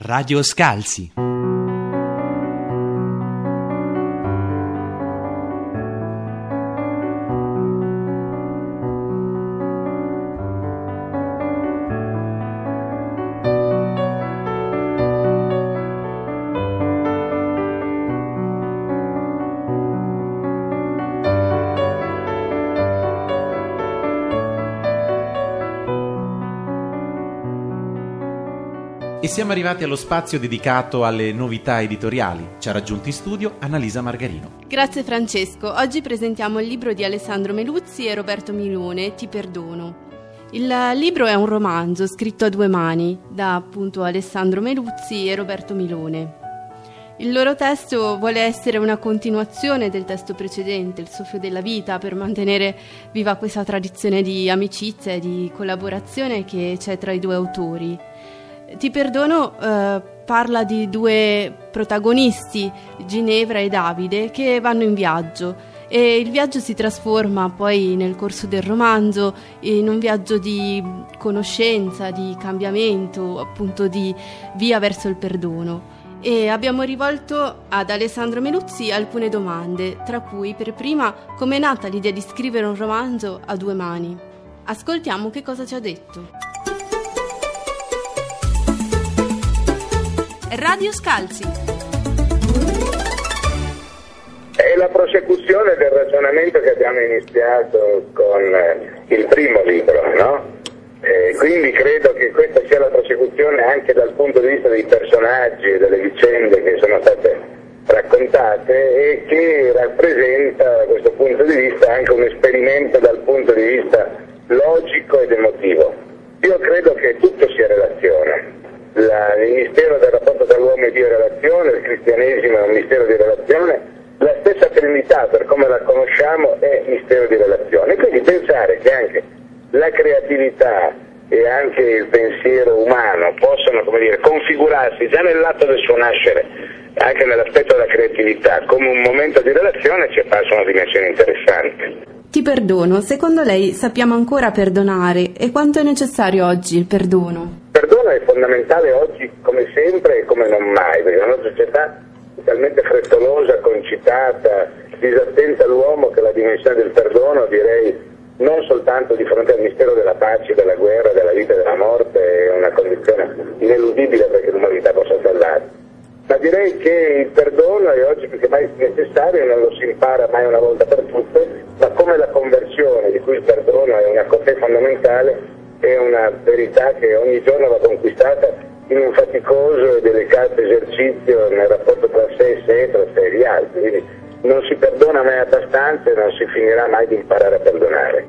Radio Scalzi. E siamo arrivati allo spazio dedicato alle novità editoriali. Ci ha raggiunto in studio Annalisa Margarino. Grazie Francesco. Oggi presentiamo il libro di Alessandro Meluzzi e Roberto Milone, Ti perdono. Il libro è un romanzo scritto a due mani da appunto Alessandro Meluzzi e Roberto Milone. Il loro testo vuole essere una continuazione del testo precedente, Il soffio della vita, per mantenere viva questa tradizione di amicizia e di collaborazione che c'è tra i due autori. Ti perdono parla di due protagonisti, Ginevra e Davide, che vanno in viaggio e il viaggio si trasforma poi nel corso del romanzo in un viaggio di conoscenza, di cambiamento, appunto di via verso il perdono. E abbiamo rivolto ad Alessandro Meluzzi alcune domande, tra cui per prima come è nata l'idea di scrivere un romanzo a due mani. Ascoltiamo che cosa ci ha detto. Radio Scalzi. È la prosecuzione del ragionamento che abbiamo iniziato con il primo libro, no? Quindi credo che questa sia la prosecuzione anche dal punto di vista dei personaggi e delle vicende che sono state raccontate e che rappresenta da questo punto di vista anche un esperimento dal punto di vista logico ed emotivo. Io credo che tutto sia relazione. Il mistero del rapporto tra l'uomo e Dio è relazione, il cristianesimo è un mistero di relazione, la stessa Trinità per come la conosciamo è mistero di relazione. Quindi pensare che anche la creatività e anche il pensiero umano possono, configurarsi già nell'atto del suo nascere, anche nell'aspetto della creatività, come un momento di relazione, ci è parso una dimensione interessante. Ti perdono, secondo lei sappiamo ancora perdonare e quanto è necessario oggi il perdono? Il perdono è fondamentale oggi come sempre e come non mai, perché la nostra società è talmente frettolosa, concitata, disattenta all'uomo che la dimensione del perdono, direi, non soltanto di fronte al mistero della pace, della guerra, della vita e della morte, è una condizione ineludibile perché l'umanità possa salvare. Ma direi che il perdono è oggi più che mai necessario, non lo si impara mai una volta per tutte, ma come la conversione, di cui il perdono è una così fondamentale, è una verità che ogni giorno va conquistata in un faticoso e delicato esercizio nel rapporto tra sé e sé e tra sé e gli altri. Quindi non si perdona mai abbastanza e non si finirà mai di imparare a perdonare.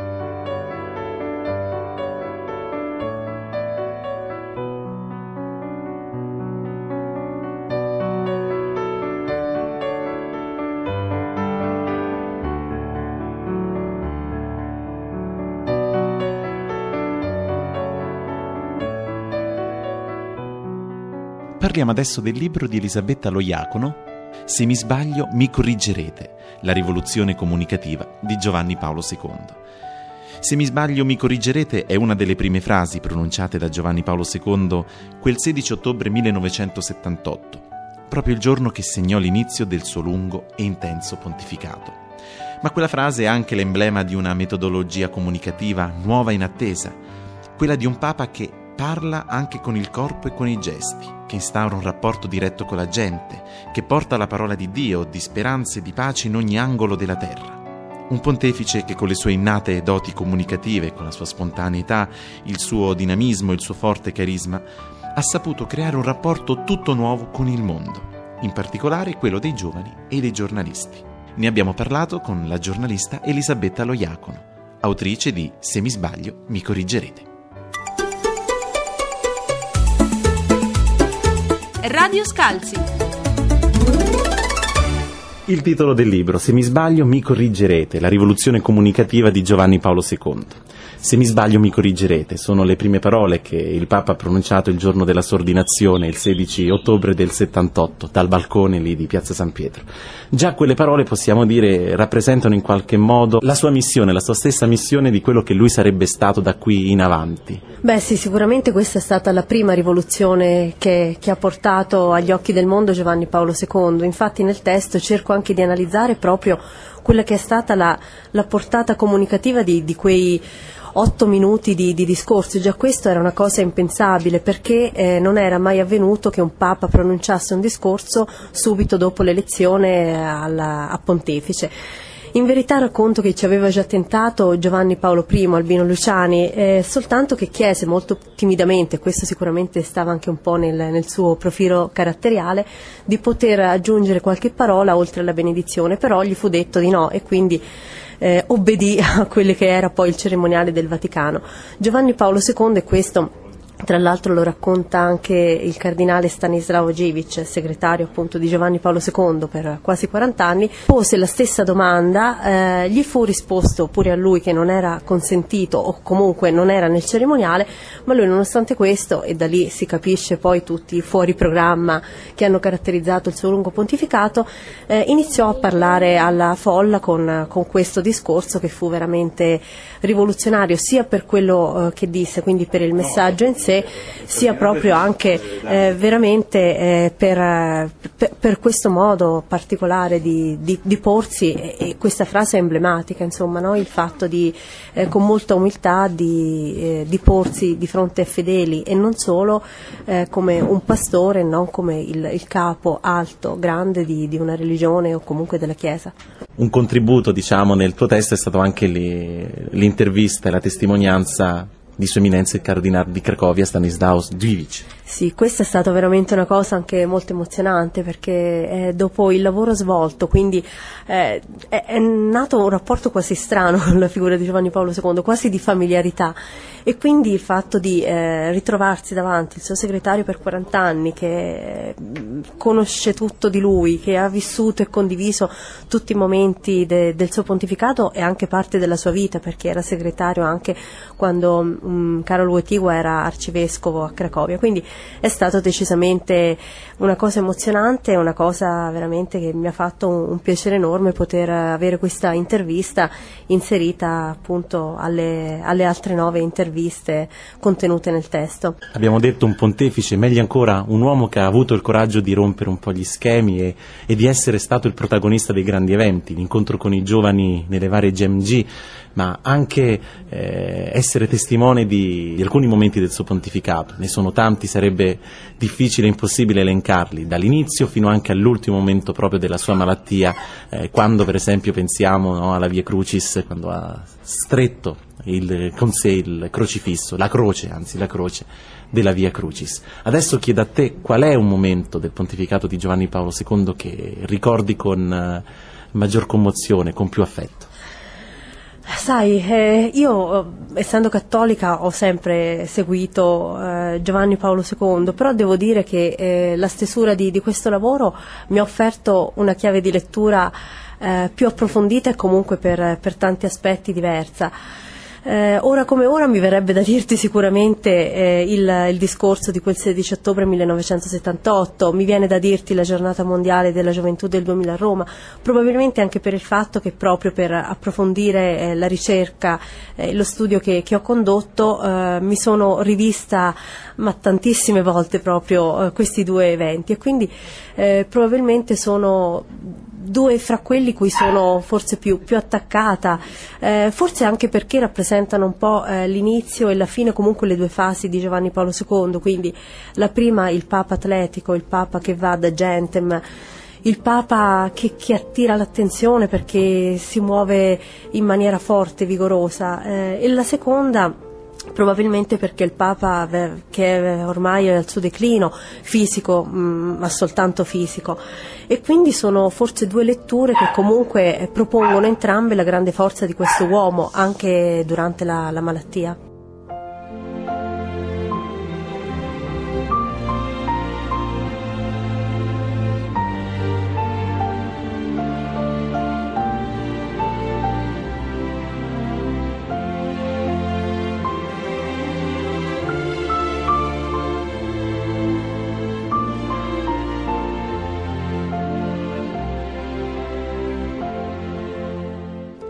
Parliamo adesso del libro di Elisabetta Loiacono, Se mi sbaglio mi corrigerete, la rivoluzione comunicativa di Giovanni Paolo II. Se mi sbaglio mi corrigerete è una delle prime frasi pronunciate da Giovanni Paolo II quel 16 ottobre 1978, proprio il giorno che segnò l'inizio del suo lungo e intenso pontificato. Ma quella frase è anche l'emblema di una metodologia comunicativa nuova in attesa, quella di un Papa che parla anche con il corpo e con i gesti, che instaura un rapporto diretto con la gente, che porta la parola di Dio, di speranza e di pace in ogni angolo della terra. Un pontefice che con le sue innate doti comunicative, con la sua spontaneità, il suo dinamismo, il suo forte carisma, ha saputo creare un rapporto tutto nuovo con il mondo, in particolare quello dei giovani e dei giornalisti. Ne abbiamo parlato con la giornalista Elisabetta Loiacono, autrice di Se mi sbaglio mi corrigerete. Radio Scalzi. Il titolo del libro, Se mi sbaglio mi corrigerete, la rivoluzione comunicativa di Giovanni Paolo II. Se mi sbaglio mi corrigerete, sono le prime parole che il Papa ha pronunciato il giorno della sua ordinazione, il 16 ottobre del 78, dal balcone lì di Piazza San Pietro. Già quelle parole, possiamo dire, rappresentano in qualche modo la sua missione, la sua stessa missione di quello che lui sarebbe stato da qui in avanti. Beh sì, sicuramente questa è stata la prima rivoluzione che ha portato agli occhi del mondo Giovanni Paolo II. Infatti nel testo cerco anche di analizzare proprio quella che è stata la portata comunicativa di quei 8 minuti di discorso. Già questo era una cosa impensabile, perché non era mai avvenuto che un Papa pronunciasse un discorso subito dopo l'elezione a pontefice. In verità racconto che ci aveva già tentato Giovanni Paolo I, Albino Luciani, soltanto che chiese molto timidamente, questo sicuramente stava anche un po' nel suo profilo caratteriale, di poter aggiungere qualche parola oltre alla benedizione, però gli fu detto di no, e quindi obbedì a quello che era poi il cerimoniale del Vaticano. Giovanni Paolo II, e questo tra l'altro lo racconta anche il cardinale Stanislao Dziwisz, segretario appunto di Giovanni Paolo II per quasi 40 anni, pose la stessa domanda, gli fu risposto pure a lui che non era consentito o comunque non era nel cerimoniale, ma lui nonostante questo, e da lì si capisce poi tutti i fuori programma che hanno caratterizzato il suo lungo pontificato, iniziò a parlare alla folla con questo discorso che fu veramente rivoluzionario, sia per quello che disse, quindi per il messaggio in sé, sia proprio anche veramente per questo modo particolare di porsi, e questa frase è emblematica, insomma, no? Il fatto di con molta umiltà di porsi di fronte ai fedeli, e non solo come un pastore, non come il capo alto, grande di una religione o comunque della Chiesa. Un contributo, diciamo, nel tuo testo è stato anche l'intervista e la testimonianza di Sua Eminenza il Cardinale di Cracovia Stanislaus Dziwisz. Sì, questa è stata veramente una cosa anche molto emozionante, perché dopo il lavoro svolto, quindi è nato un rapporto quasi strano con la figura di Giovanni Paolo II, quasi di familiarità, e quindi il fatto di ritrovarsi davanti il suo segretario per 40 anni, che conosce tutto di lui, che ha vissuto e condiviso tutti i momenti del suo pontificato e anche parte della sua vita, perché era segretario anche quando Karol Wojtyła era arcivescovo a Cracovia, quindi è stato decisamente una cosa emozionante, una cosa veramente che mi ha fatto un piacere enorme poter avere questa intervista inserita appunto alle altre 9 interviste contenute nel testo. Abbiamo detto un pontefice, meglio ancora un uomo che ha avuto il coraggio di rompere un po' gli schemi e di essere stato il protagonista dei grandi eventi, l'incontro con i giovani nelle varie GMG, ma anche essere testimone di alcuni momenti del suo pontificato. Ne sono tanti, sarebbe difficile e impossibile elencarli, dall'inizio fino anche all'ultimo momento proprio della sua malattia, quando per esempio pensiamo alla Via Crucis, quando ha stretto con sé il crocifisso, la croce della Via Crucis. Adesso chiedo a te qual è un momento del pontificato di Giovanni Paolo II che ricordi con maggior commozione, con più affetto. Sai, io essendo cattolica ho sempre seguito Giovanni Paolo II, però devo dire che la stesura di questo lavoro mi ha offerto una chiave di lettura più approfondita e comunque per tanti aspetti diversa. Ora come ora mi verrebbe da dirti sicuramente il discorso di quel 16 ottobre 1978, mi viene da dirti la giornata mondiale della gioventù del 2000 a Roma, probabilmente anche per il fatto che proprio per approfondire la ricerca, lo studio che ho condotto, mi sono rivista ma tantissime volte proprio questi due eventi, e quindi probabilmente sono due fra quelli cui sono forse più attaccata, forse anche perché rappresentano un po' l'inizio e la fine, comunque le due fasi di Giovanni Paolo II, quindi la prima il Papa atletico, il Papa che va da gentem, il Papa che attira l'attenzione perché si muove in maniera forte, vigorosa, e la seconda probabilmente perché il Papa che ormai è al suo declino fisico, ma soltanto fisico, e quindi sono forse due letture che comunque propongono entrambe la grande forza di questo uomo anche durante la malattia.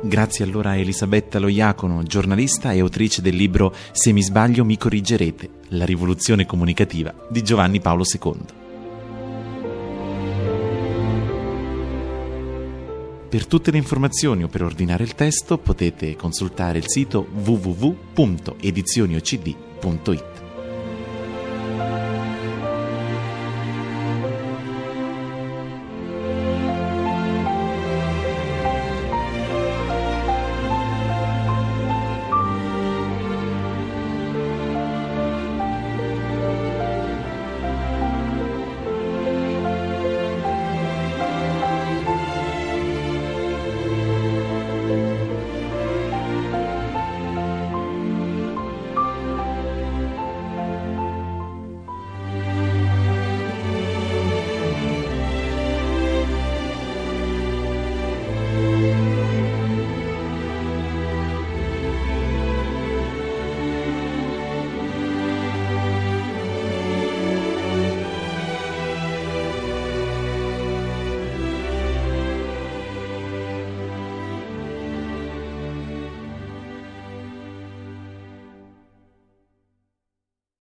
Grazie allora a Elisabetta Lo Iacono, giornalista e autrice del libro Se mi sbaglio mi corrigerete, la rivoluzione comunicativa di Giovanni Paolo II. Per tutte le informazioni o per ordinare il testo potete consultare il sito www.edizioniocd.it.